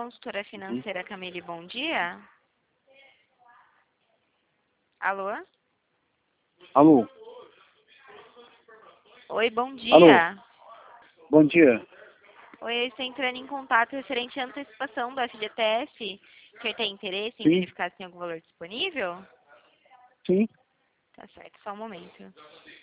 consultora financeira Camille, bom dia. Alô? Alô? Oi, bom dia. Alô? Bom dia. Oi, eu estou entrando em contato referente à antecipação do FGTS. O senhor tem interesse em Sim. verificar se tem algum valor disponível? Sim. Tá certo, só um momento.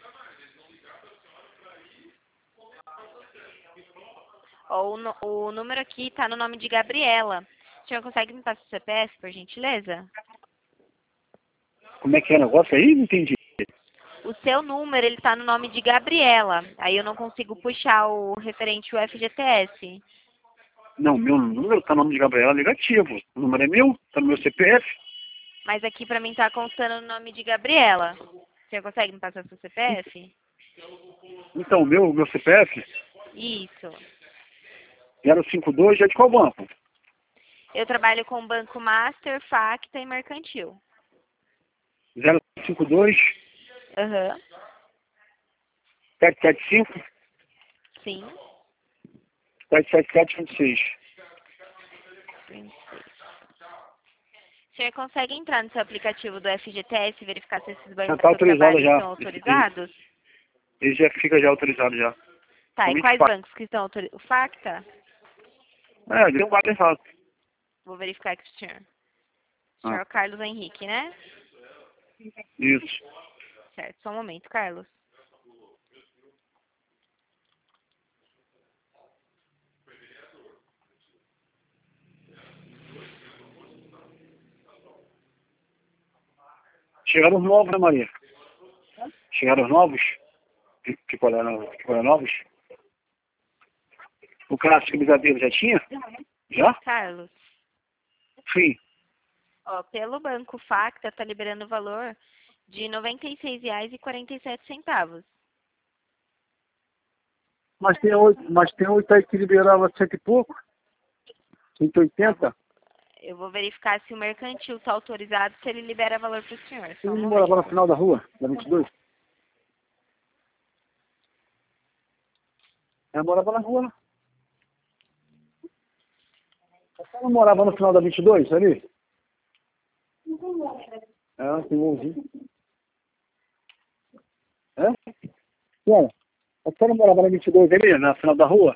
Ó, o número aqui está no nome de Gabriela. O senhor consegue me passar o CPF, por gentileza? Como é que é o negócio aí? Não entendi. O seu número, ele está no nome de Gabriela. Aí eu não consigo puxar o referente ao FGTS. Não, meu número tá no nome de Gabriela negativo. O número é meu, tá no meu CPF. Mas aqui para mim está constando o nome de Gabriela. O senhor consegue me passar o seu CPF? Então, meu CPF, Isso. 052, é de qual banco? Eu trabalho com Banco Master, Facta e Mercantil. 052 Aham. 775 Sim. 77726. O senhor consegue entrar no seu aplicativo do FGTS e verificar se esses Já bancos tá que eu autorizado trabalho já. estão autorizados? Ele já fica já autorizado já. Tá, e Somente quais fácil. bancos que estão autorizados? O Facta? Deu um guarda errado. Vou verificar aqui pro senhor. O Ah, senhor Carlos Henrique, né? isso. Certo, só um momento, Carlos. Chegaram os novos, né, Maria? Chegaram os novos? Ficou novos? O clássico brigadeiro já tinha? Já? Carlos, Sim. ó, pelo Banco Facta tá liberando o valor de R$ 96,47. Mas tem oito aí que liberava cento e pouco? Tá, 180? eu vou verificar se o mercantil está autorizado, se ele libera valor para o senhor. Só um Ele morava no momento. final da rua, da 22? Eu morava na rua. Você não morava no final da 22, ali? É, tem um ouvido. É? Bom, você não morava na 22 ali, na final da rua?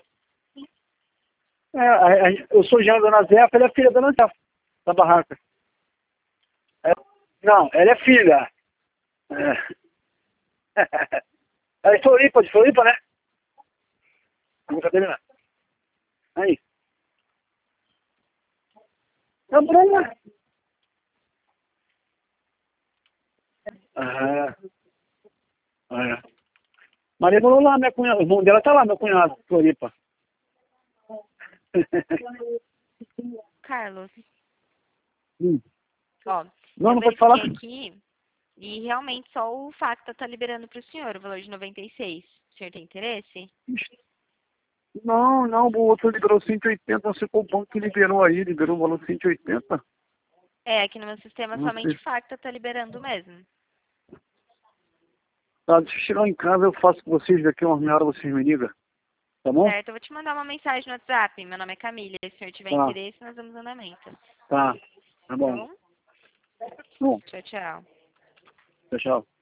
Eu sou Jean da Dona Zefa, ela é filha da Dona Zefa, da barraca. É, não, ela é filha. É. É de Floripa, né? Brincadeira, não. Aí. É Bruna. Ah, é. Maria morou lá, minha cunhada. O irmão dela tá lá, meu cunhado, Floripa. Carlos, Hum. ó, Não, eu não pode falar. verifiquei aqui e realmente só o Facta tá liberando para o senhor o valor de 96. O senhor tem interesse? Não, o outro liberou 180, não sei qual banco que liberou aí, liberou o valor de 180. É, aqui no meu sistema Não somente sei. o Facta tá liberando mesmo. Tá, deixa eu chegar em casa, eu faço com vocês, daqui a uma meia hora vocês me ligam, tá bom? Certo, eu vou te mandar uma mensagem no WhatsApp. Meu nome é Camila. Se o senhor tiver Tá, interesse, nós damos andamento. tá Tá bom. bom? Bom, Tchau, tchau. tchau.